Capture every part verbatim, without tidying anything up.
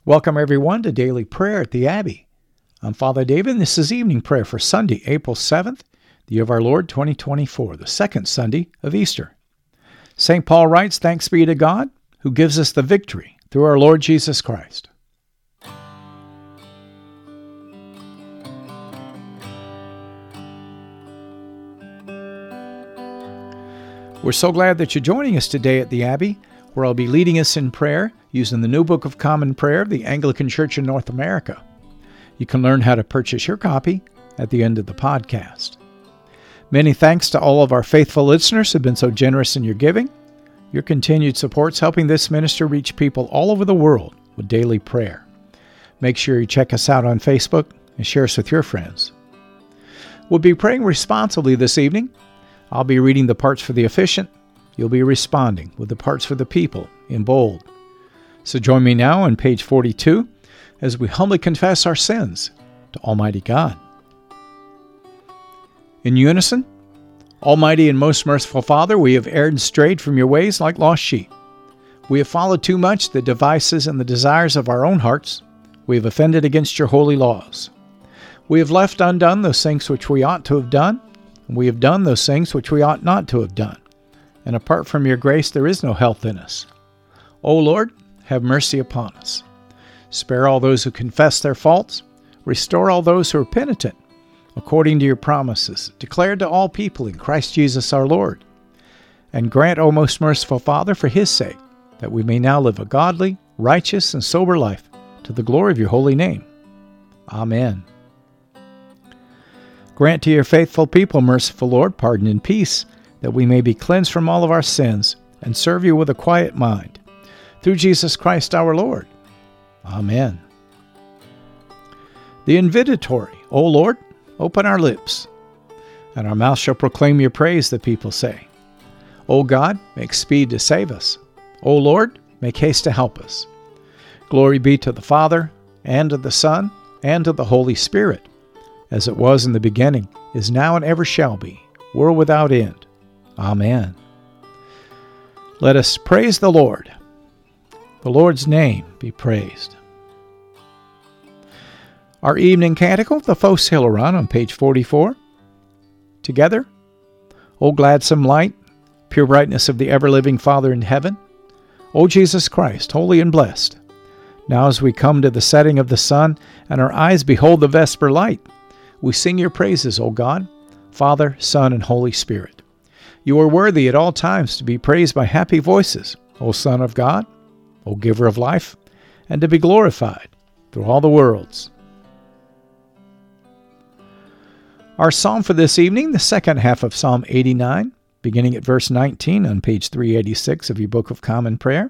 Welcome everyone to Daily Prayer at the Abbey. I'm Father David, and this is evening prayer for Sunday, April seventh, the year of our Lord twenty twenty-four, the second Sunday of Easter. Saint Paul writes, "Thanks be to God, who gives us the victory through our Lord Jesus Christ." We're so glad that you're joining us today at the Abbey, where I'll be leading us in prayer using the New Book of Common Prayer of the Anglican Church in North America. You can learn how to purchase your copy at the end of the podcast. Many thanks to all of our faithful listeners who have been so generous in your giving. Your continued support's helping this ministry reach people all over the world with daily prayer. Make sure you check us out on Facebook and share us with your friends. We'll be praying responsibly this evening. I'll be reading the parts for the officiant. You'll be responding with the parts for the people in bold. So join me now on page forty-two as we humbly confess our sins to Almighty God. In unison, Almighty and most merciful Father, we have erred and strayed from your ways like lost sheep. We have followed too much the devices and the desires of our own hearts. We have offended against your holy laws. We have left undone those things which we ought to have done, and we have done those things which we ought not to have done. And apart from your grace, there is no health in us. O Lord, have mercy upon us. Spare all those who confess their faults. Restore all those who are penitent, according to your promises, declared to all people in Christ Jesus our Lord. And grant, O most merciful Father, for his sake, that we may now live a godly, righteous, and sober life, to the glory of your holy name. Amen. Grant to your faithful people, merciful Lord, pardon and peace, that we may be cleansed from all of our sins and serve you with a quiet mind. Through Jesus Christ our Lord. Amen. The invitatory, O Lord, open our lips, and our mouth shall proclaim your praise, the people say. O God, make speed to save us. O Lord, make haste to help us. Glory be to the Father, and to the Son, and to the Holy Spirit, as it was in the beginning, is now, and ever shall be, world without end. Amen. Let us praise the Lord. The Lord's name be praised. Our evening canticle, the Phos Hilaron, on page forty-four. Together, O gladsome light, pure brightness of the ever-living Father in heaven, O Jesus Christ, holy and blessed, now as we come to the setting of the sun, and our eyes behold the vesper light, we sing your praises, O God, Father, Son, and Holy Spirit. You are worthy at all times to be praised by happy voices, O Son of God, O Giver of life, and to be glorified through all the worlds. Our psalm for this evening, the second half of Psalm eighty-nine, beginning at verse nineteen on page three eighty-six of your Book of Common Prayer.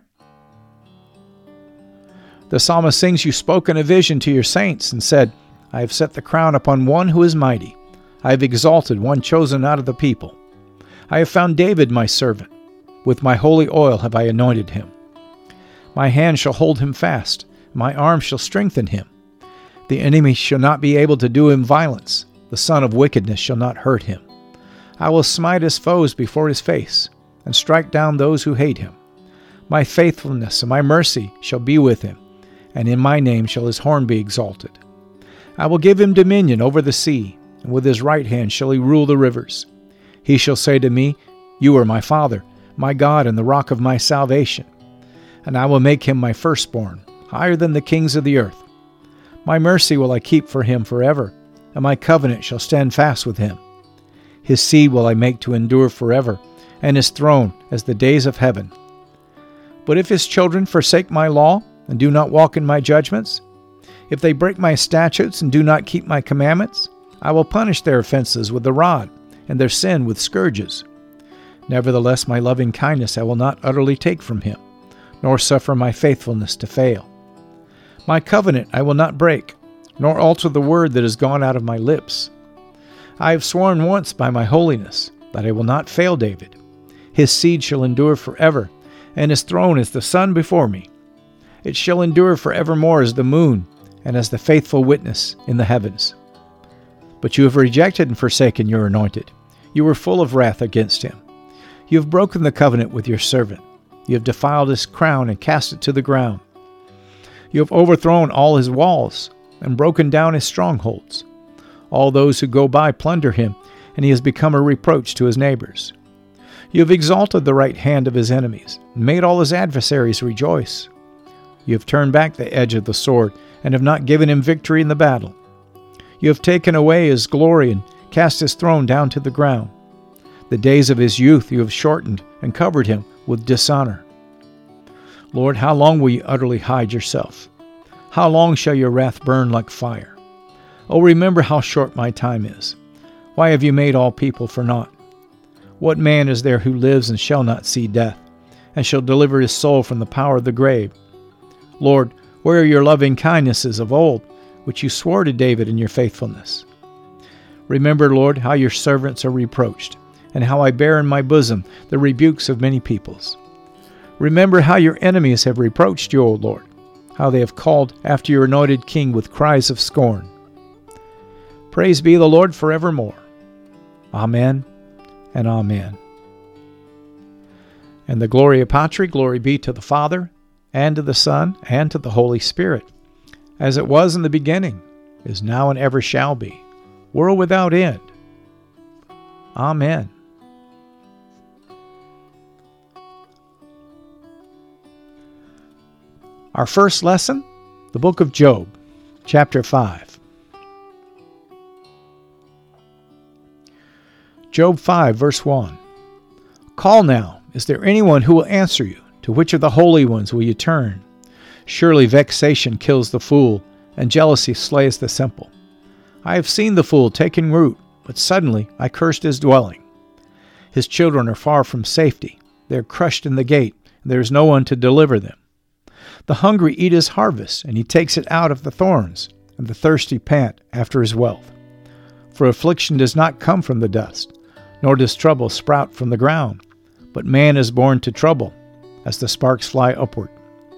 The psalmist sings, "You spoke in a vision to your saints and said, I have set the crown upon one who is mighty. I have exalted one chosen out of the people. I have found David my servant. With my holy oil have I anointed him. My hand shall hold him fast. My arm shall strengthen him. The enemy shall not be able to do him violence. The son of wickedness shall not hurt him. I will smite his foes before his face, and strike down those who hate him. My faithfulness and my mercy shall be with him, and in my name shall his horn be exalted. I will give him dominion over the sea, and with his right hand shall he rule the rivers. He shall say to me, You are my Father, my God, and the rock of my salvation. And I will make him my firstborn, higher than the kings of the earth. My mercy will I keep for him forever, and my covenant shall stand fast with him. His seed will I make to endure forever, and his throne as the days of heaven. But if his children forsake my law, and do not walk in my judgments, if they break my statutes and do not keep my commandments, I will punish their offenses with the rod, and their sin with scourges. Nevertheless, my loving kindness I will not utterly take from him, nor suffer my faithfulness to fail. My covenant I will not break, nor alter the word that has gone out of my lips. I have sworn once by my holiness that I will not fail David. His seed shall endure forever, and his throne is the sun before me. It shall endure forevermore as the moon, and as the faithful witness in the heavens. But you have rejected and forsaken your anointed. You were full of wrath against him. You have broken the covenant with your servant. You have defiled his crown and cast it to the ground. You have overthrown all his walls and broken down his strongholds. All those who go by plunder him, and he has become a reproach to his neighbors. You have exalted the right hand of his enemies, and made all his adversaries rejoice. You have turned back the edge of the sword, and have not given him victory in the battle. You have taken away his glory, and cast his throne down to the ground. The days of his youth you have shortened, and covered him with dishonor. Lord, how long will you utterly hide yourself? How long shall your wrath burn like fire? Oh, remember how short my time is. Why have you made all people for naught? What man is there who lives and shall not see death, and shall deliver his soul from the power of the grave? Lord, where are your loving kindnesses of old, which you swore to David in your faithfulness? Remember, Lord, how your servants are reproached, and how I bear in my bosom the rebukes of many peoples. Remember how your enemies have reproached you, O Lord, how they have called after your anointed king with cries of scorn. Praise be the Lord forevermore. Amen and amen. And the Gloria Patri, glory be to the Father, and to the Son, and to the Holy Spirit, as it was in the beginning, is now, and ever shall be, world without end. Amen. Our first lesson, the book of Job, chapter five. Job five, verse one. Call now, is there anyone who will answer you? To which of the holy ones will you turn? Surely vexation kills the fool, and jealousy slays the simple. I have seen the fool taking root, but suddenly I cursed his dwelling. His children are far from safety. They are crushed in the gate, and there is no one to deliver them. The hungry eat his harvest, and he takes it out of the thorns, and the thirsty pant after his wealth. For affliction does not come from the dust, nor does trouble sprout from the ground. But man is born to trouble, as the sparks fly upward.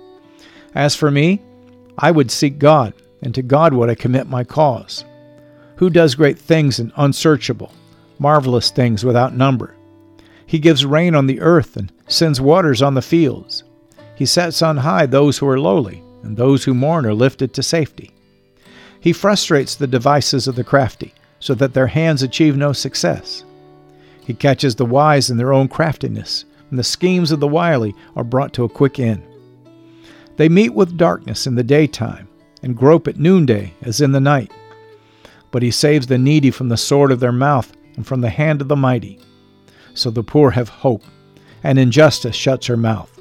As for me, I would seek God, and to God would I commit my cause. Who does great things and unsearchable, marvelous things without number? He gives rain on the earth and sends waters on the fields. He sets on high those who are lowly, and those who mourn are lifted to safety. He frustrates the devices of the crafty, so that their hands achieve no success. He catches the wise in their own craftiness, and the schemes of the wily are brought to a quick end. They meet with darkness in the daytime, and grope at noonday as in the night. But he saves the needy from the sword of their mouth, and from the hand of the mighty. So the poor have hope, and injustice shuts her mouth.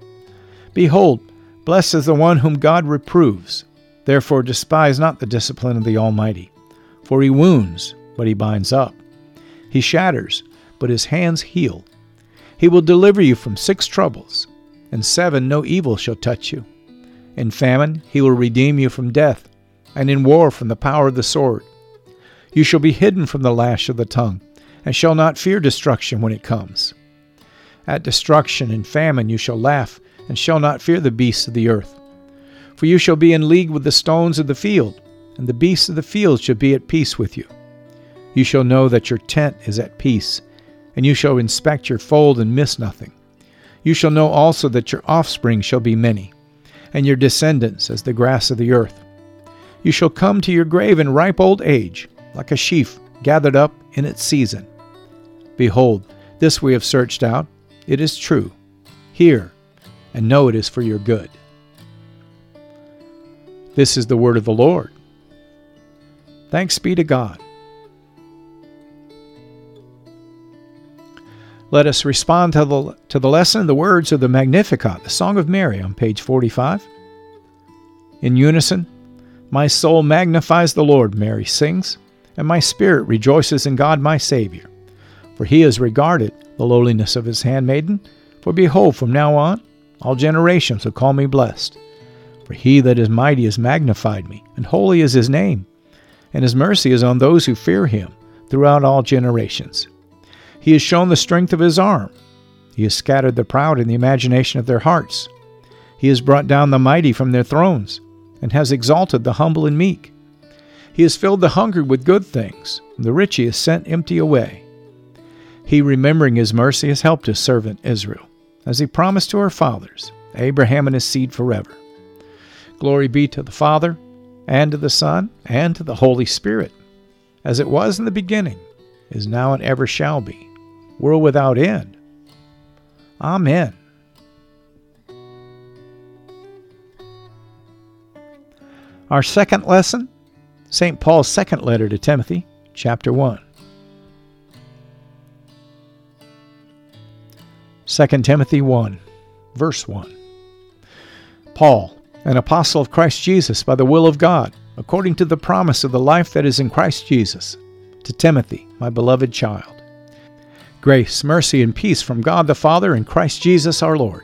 Behold, blessed is the one whom God reproves. Therefore despise not the discipline of the Almighty. For he wounds, but he binds up. He shatters, but his hands heal. He will deliver you from six troubles, and seven no evil shall touch you. In famine he will redeem you from death, and in war from the power of the sword. You shall be hidden from the lash of the tongue, and shall not fear destruction when it comes. At destruction and famine you shall laugh, and shall not fear the beasts of the earth. For you shall be in league with the stones of the field, and the beasts of the field shall be at peace with you. You shall know that your tent is at peace, and you shall inspect your fold and miss nothing. You shall know also that your offspring shall be many, and your descendants as the grass of the earth. You shall come to your grave in ripe old age, like a sheaf gathered up in its season. Behold, this we have searched out. It is true. Hear, and know it is for your good. This is the word of the Lord. Thanks be to God. Let us respond to the, to the lesson in the words of the Magnificat, the Song of Mary, on page forty-five. In unison, my soul magnifies the Lord, Mary sings, and my spirit rejoices in God my Savior. For he has regarded the lowliness of his handmaiden. For behold, from now on, all generations will call me blessed. For he that is mighty has magnified me, and holy is his name. And his mercy is on those who fear him throughout all generations. He has shown the strength of his arm. He has scattered the proud in the imagination of their hearts. He has brought down the mighty from their thrones, and has exalted the humble and meek. He has filled the hungry with good things, and the rich he has sent empty away. He, remembering his mercy, has helped his servant Israel, as he promised to our fathers, Abraham and his seed forever. Glory be to the Father, and to the Son, and to the Holy Spirit, as it was in the beginning, is now, and ever shall be, world without end. Amen. Our second lesson, Saint Paul's second letter to Timothy, chapter one. Second Timothy one, verse one. Paul, an apostle of Christ Jesus by the will of God, according to the promise of the life that is in Christ Jesus, to Timothy, my beloved child. Grace, mercy, and peace from God the Father and Christ Jesus our Lord.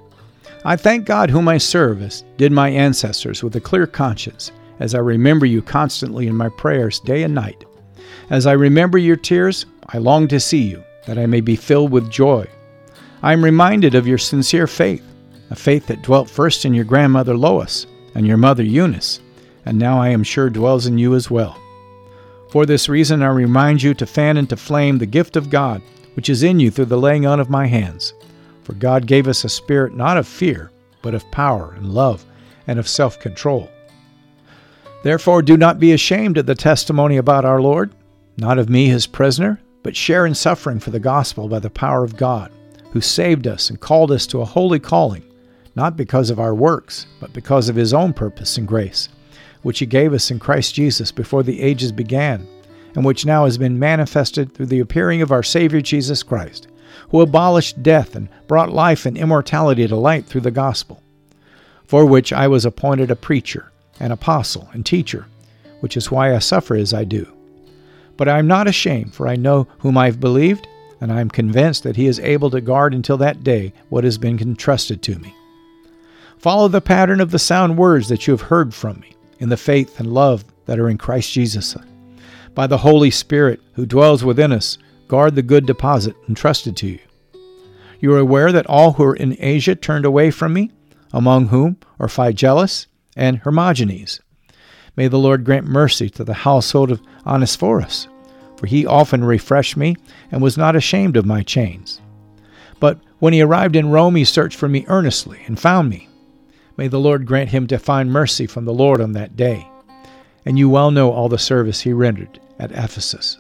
I thank God whom I serve, as did my ancestors, with a clear conscience, as I remember you constantly in my prayers day and night. As I remember your tears, I long to see you, that I may be filled with joy. I am reminded of your sincere faith, a faith that dwelt first in your grandmother Lois and your mother Eunice, and now I am sure dwells in you as well. For this reason I remind you to fan into flame the gift of God, which is in you through the laying on of my hands. For God gave us a spirit not of fear, but of power and love and of self-control. Therefore do not be ashamed of the testimony about our Lord, not of me his prisoner, but share in suffering for the gospel by the power of God, who saved us and called us to a holy calling, not because of our works, but because of his own purpose and grace, which he gave us in Christ Jesus before the ages began, and which now has been manifested through the appearing of our Savior Jesus Christ, who abolished death and brought life and immortality to light through the gospel, for which I was appointed a preacher, an apostle, and teacher, which is why I suffer as I do. But I am not ashamed, for I know whom I have believed, and I am convinced that he is able to guard until that day what has been entrusted to me. Follow the pattern of the sound words that you have heard from me, in the faith and love that are in Christ Jesus. By the Holy Spirit who dwells within us, guard the good deposit entrusted to you. You are aware that all who are in Asia turned away from me, among whom are Phygellus and Hermogenes. May the Lord grant mercy to the household of Onesiphorus, for he often refreshed me and was not ashamed of my chains. But when he arrived in Rome, he searched for me earnestly and found me. May the Lord grant him to find mercy from the Lord on that day. And you well know all the service he rendered at Ephesus.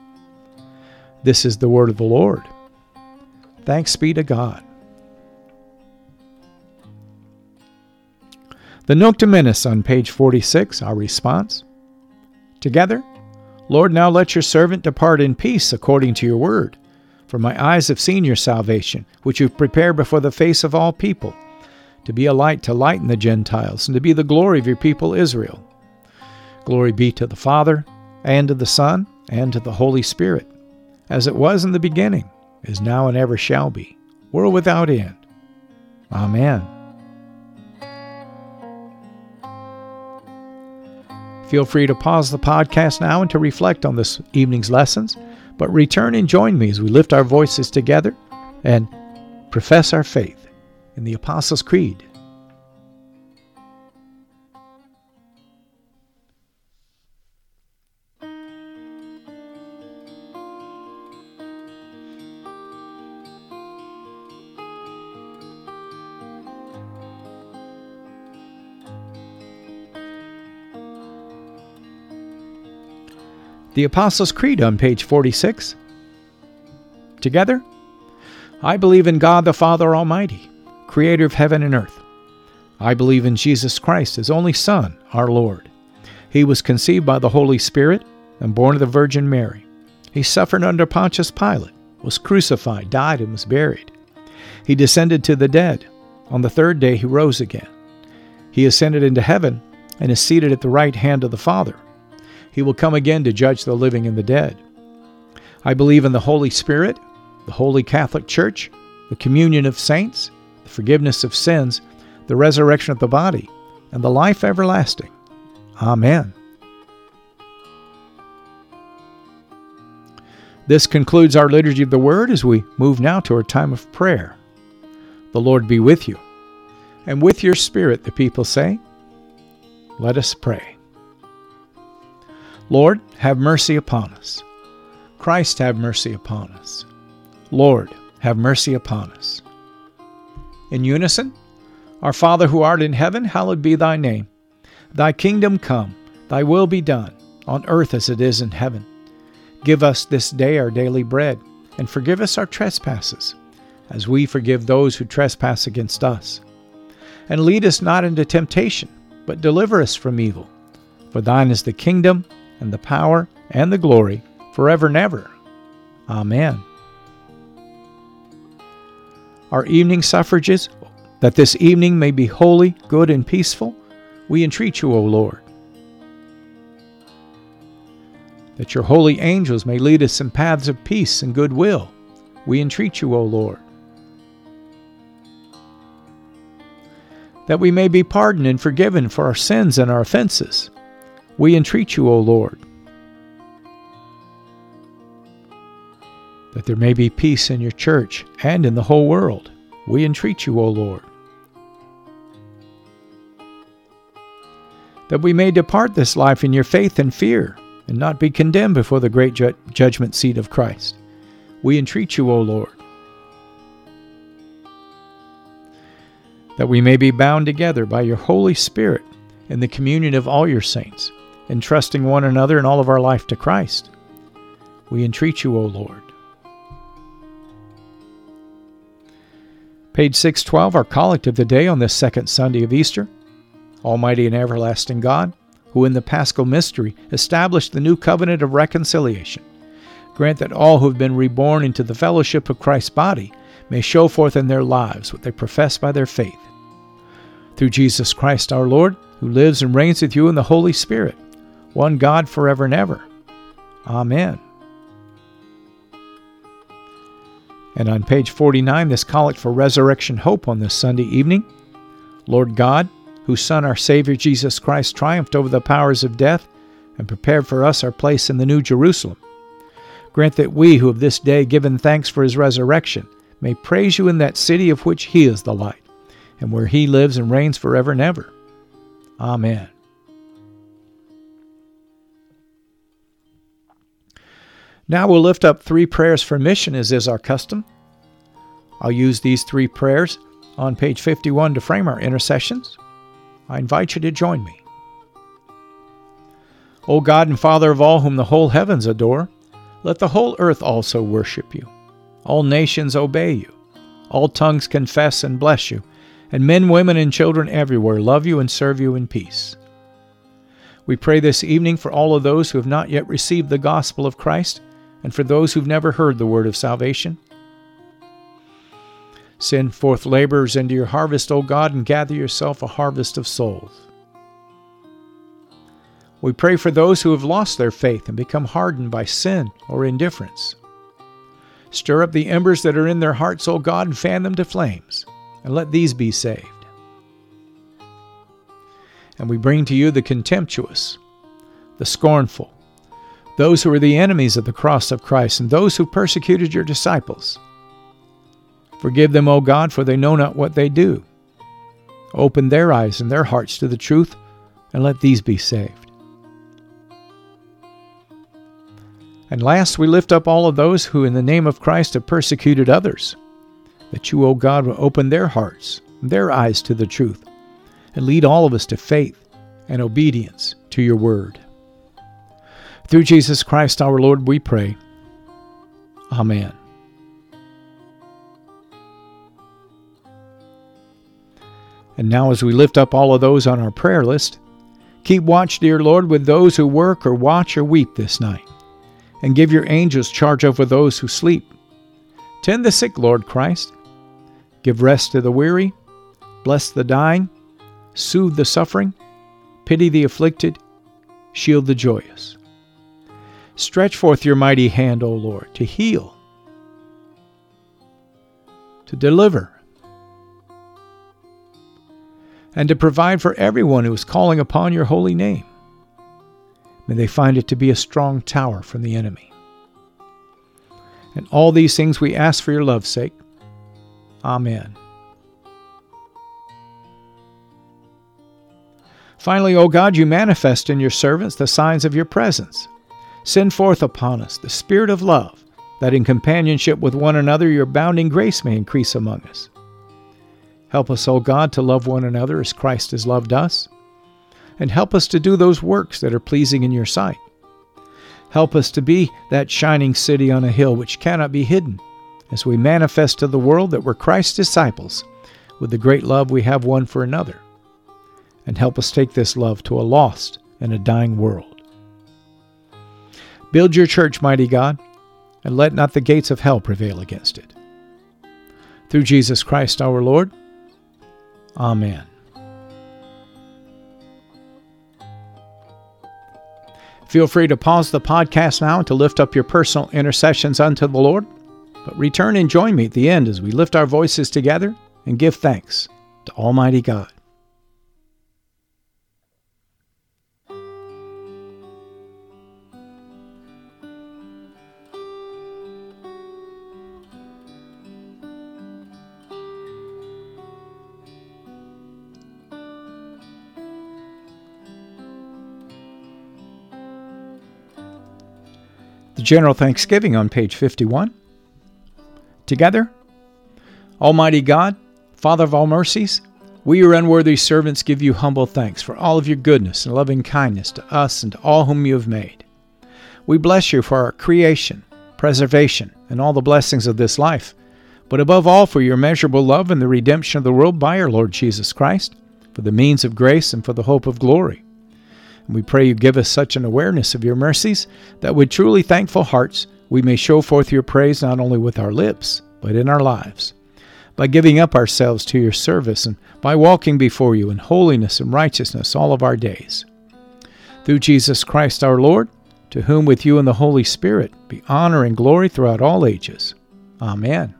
This is the word of the Lord. Thanks be to God. The Nunc Dimittis on page forty-six, our response. Together, Lord, now let your servant depart in peace according to your word. For my eyes have seen your salvation, which you've prepared before the face of all people, to be a light to lighten the Gentiles, and to be the glory of your people Israel. Glory be to the Father, and to the Son, and to the Holy Spirit, as it was in the beginning, is now, and ever shall be, world without end. Amen. Feel free to pause the podcast now and to reflect on this evening's lessons, but return and join me as we lift our voices together and profess our faith in the Apostles' Creed. The Apostles' Creed on page forty-six. Together, I believe in God the Father Almighty, creator of heaven and earth. I believe in Jesus Christ, his only Son, our Lord. He was conceived by the Holy Spirit and born of the Virgin Mary. He suffered under Pontius Pilate, was crucified, died, and was buried. He descended to the dead. On the third day he rose again. He ascended into heaven and is seated at the right hand of the Father. He will come again to judge the living and the dead. I believe in the Holy Spirit, the Holy Catholic Church, the communion of saints, the forgiveness of sins, the resurrection of the body, and the life everlasting. Amen. This concludes our Liturgy of the Word as we move now to our time of prayer. The Lord be with you, and with your spirit, the people say. Let us pray. Lord, have mercy upon us. Christ, have mercy upon us. Lord, have mercy upon us. In unison, Our Father who art in heaven, hallowed be thy name. Thy kingdom come, thy will be done, on earth as it is in heaven. Give us this day our daily bread, and forgive us our trespasses, as we forgive those who trespass against us. And lead us not into temptation, but deliver us from evil. For thine is the kingdom, and the power, and the glory, forever and ever. Amen. Our evening suffrages, that this evening may be holy, good, and peaceful, we entreat you, O Lord. That your holy angels may lead us in paths of peace and goodwill, we entreat you, O Lord. That we may be pardoned and forgiven for our sins and our offenses, we entreat you, O Lord. That there may be peace in your church and in the whole world, we entreat you, O Lord. That we may depart this life in your faith and fear, and not be condemned before the great ju- judgment seat of Christ, we entreat you, O Lord. That we may be bound together by your Holy Spirit in the communion of all your saints, entrusting one another and all of our life to Christ, we entreat you, O Lord. Page six twelve, our collect of the day on this second Sunday of Easter. Almighty and everlasting God, who in the Paschal mystery established the new covenant of reconciliation, grant that all who have been reborn into the fellowship of Christ's body may show forth in their lives what they profess by their faith. Through Jesus Christ our Lord, who lives and reigns with you in the Holy Spirit, one God forever and ever. Amen. And on page forty-nine, this collect for resurrection hope on this Sunday evening. Lord God, whose Son, our Savior Jesus Christ, triumphed over the powers of death and prepared for us our place in the New Jerusalem, grant that we who have this day given thanks for his resurrection may praise you in that city of which he is the light, and where he lives and reigns forever and ever. Amen. Now we'll lift up three prayers for mission, as is our custom. I'll use these three prayers on page fifty-one to frame our intercessions. I invite you to join me. O God and Father of all whom the whole heavens adore, let the whole earth also worship you. All nations obey you. All tongues confess and bless you, and men, women, and children everywhere love you and serve you in peace. We pray this evening for all of those who have not yet received the gospel of Christ, and for those who've never heard the word of salvation. Send forth laborers into your harvest, O God, and gather yourself a harvest of souls. We pray for those who have lost their faith and become hardened by sin or indifference. Stir up the embers that are in their hearts, O God, and fan them to flames, and let these be saved. And we bring to you the contemptuous, the scornful, those who are the enemies of the cross of Christ, and those who persecuted your disciples. Forgive them, O God, for they know not what they do. Open their eyes and their hearts to the truth, and let these be saved. And last, we lift up all of those who in the name of Christ have persecuted others, that you, O God, will open their hearts, their eyes to the truth, and lead all of us to faith and obedience to your word. Through Jesus Christ our Lord we pray. Amen. And now as we lift up all of those on our prayer list, keep watch, dear Lord, with those who work or watch or weep this night, and give your angels charge over those who sleep. Tend the sick, Lord Christ. Give rest to the weary, bless the dying, soothe the suffering, pity the afflicted, shield the joyous. Stretch forth your mighty hand, O Lord, to heal, to deliver, and to provide for everyone who is calling upon your holy name. May they find it to be a strong tower from the enemy. And all these things we ask for your love's sake. Amen. Finally, O God, you manifest in your servants the signs of your presence. Send forth upon us the Spirit of love, that in companionship with one another your abounding grace may increase among us. Help us, O God, to love one another as Christ has loved us. And help us to do those works that are pleasing in your sight. Help us to be that shining city on a hill which cannot be hidden, as we manifest to the world that we're Christ's disciples with the great love we have one for another. And help us take this love to a lost and a dying world. Build your church, mighty God, and let not the gates of hell prevail against it. Through Jesus Christ our Lord. Amen. Feel free to pause the podcast now to lift up your personal intercessions unto the Lord, but return and join me at the end as we lift our voices together and give thanks to Almighty God. The General Thanksgiving on page fifty-one. Together, Almighty God, Father of all mercies, we, your unworthy servants, give you humble thanks for all of your goodness and loving kindness to us and to all whom you have made. We bless you for our creation, preservation, and all the blessings of this life, but above all for your immeasurable love and the redemption of the world by our Lord Jesus Christ, for the means of grace and for the hope of glory. And we pray you give us such an awareness of your mercies that with truly thankful hearts we may show forth your praise not only with our lips, but in our lives, by giving up ourselves to your service and by walking before you in holiness and righteousness all of our days. Through Jesus Christ our Lord, to whom with you and the Holy Spirit be honor and glory throughout all ages. Amen.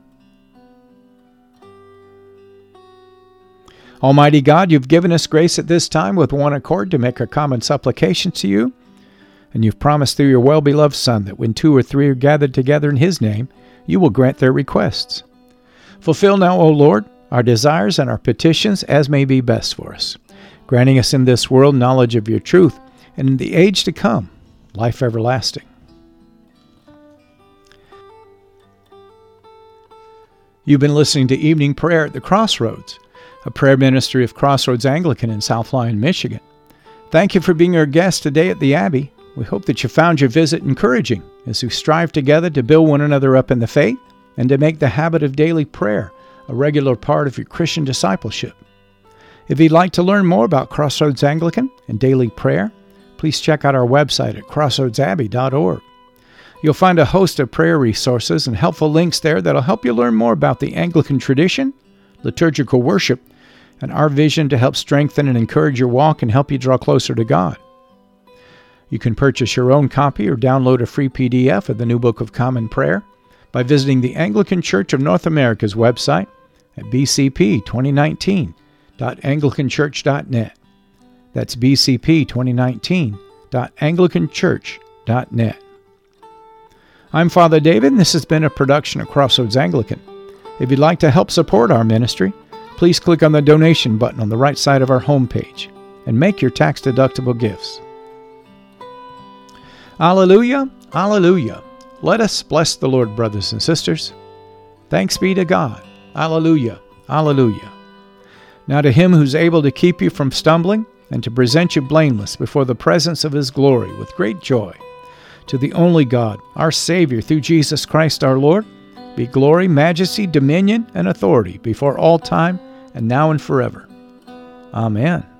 Almighty God, you've given us grace at this time with one accord to make our common supplications to you, and you've promised through your well-beloved Son that when two or three are gathered together in his name, you will grant their requests. Fulfill now, O Lord, our desires and our petitions as may be best for us, granting us in this world knowledge of your truth, and in the age to come, life everlasting. You've been listening to Evening Prayer at the Crossroads, a prayer ministry of Crossroads Anglican in South Lyon, Michigan. Thank you for being our guest today at the Abbey. We hope that you found your visit encouraging as we strive together to build one another up in the faith and to make the habit of daily prayer a regular part of your Christian discipleship. If you'd like to learn more about Crossroads Anglican and daily prayer, please check out our website at crossroads abbey dot org. You'll find a host of prayer resources and helpful links there that'll help you learn more about the Anglican tradition, liturgical worship, and our vision to help strengthen and encourage your walk and help you draw closer to God. You can purchase your own copy or download a free P D F of the New Book of Common Prayer by visiting the Anglican Church of North America's website at b c p twenty nineteen dot anglican church dot net. That's b c p twenty nineteen dot anglican church dot net. I'm Father David, and this has been a production of Crossroads Anglican. If you'd like to help support our ministry, please click on the donation button on the right side of our homepage and make your tax-deductible gifts. Alleluia, alleluia. Let us bless the Lord, brothers and sisters. Thanks be to God. Alleluia, alleluia. Now to him who's able to keep you from stumbling and to present you blameless before the presence of his glory with great joy, to the only God, our Savior, through Jesus Christ our Lord, be glory, majesty, dominion, and authority before all time and now and forever. Amen.